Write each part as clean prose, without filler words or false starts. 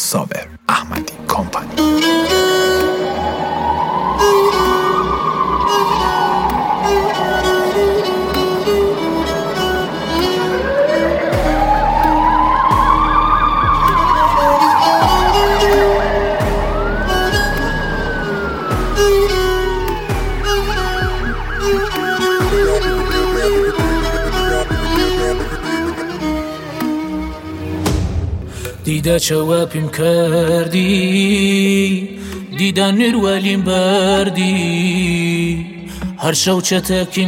صابر احمدی کمپانی. دیده چوابیم کردی، دیده نروالیم بردی، هر شو چتکی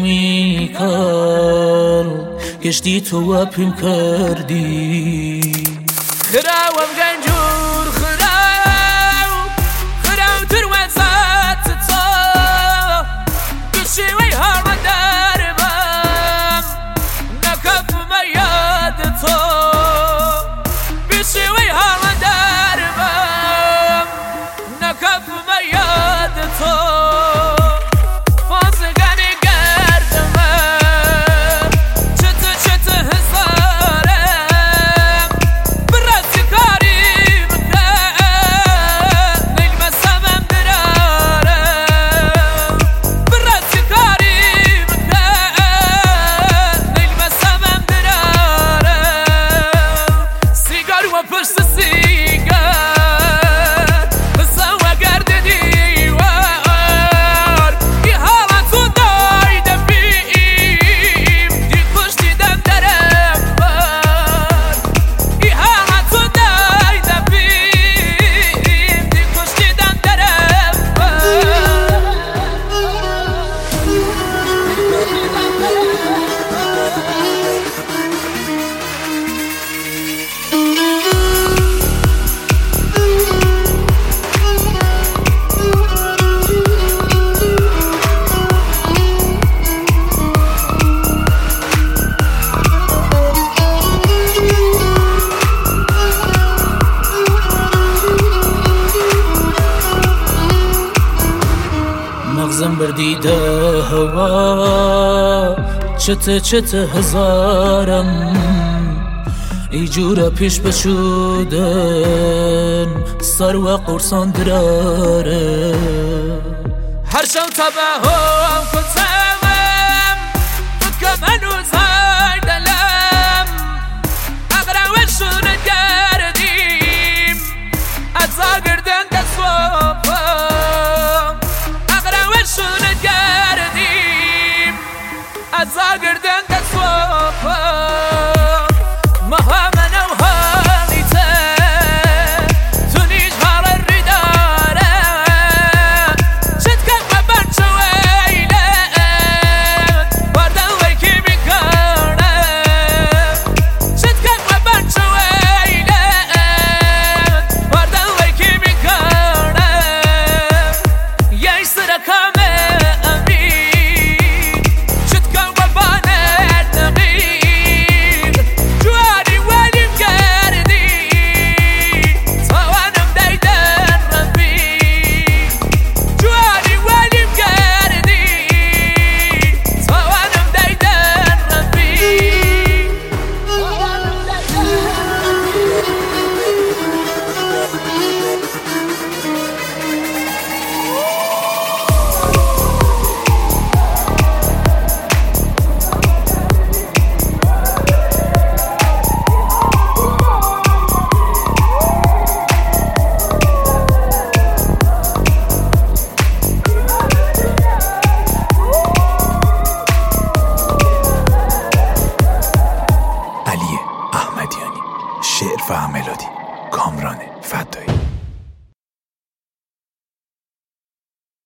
میکال گشتی تو واپیم کردی. خراوم گنجور خراو دروازات تا بشوی هر دربم نکف میاد تو بشوی هر دربم نکف میاد تو مغزم بردیده هوا چته هزارم ای جورا پیش بچودن سر و قرصان دراره هر شو تباهم کنتم فکم هنوز های دلم اقراوشون گردیم از آگردن دستوام شونه گردیم از آگردن دستوام مهامن و هامیته تو نیش هرری داره شدکن و برچه ویله بردن ویکی میکنه شدکن و برچه ویله بردن ویکی میکنه یه سرکم شعر و ملودی کامران فدایی.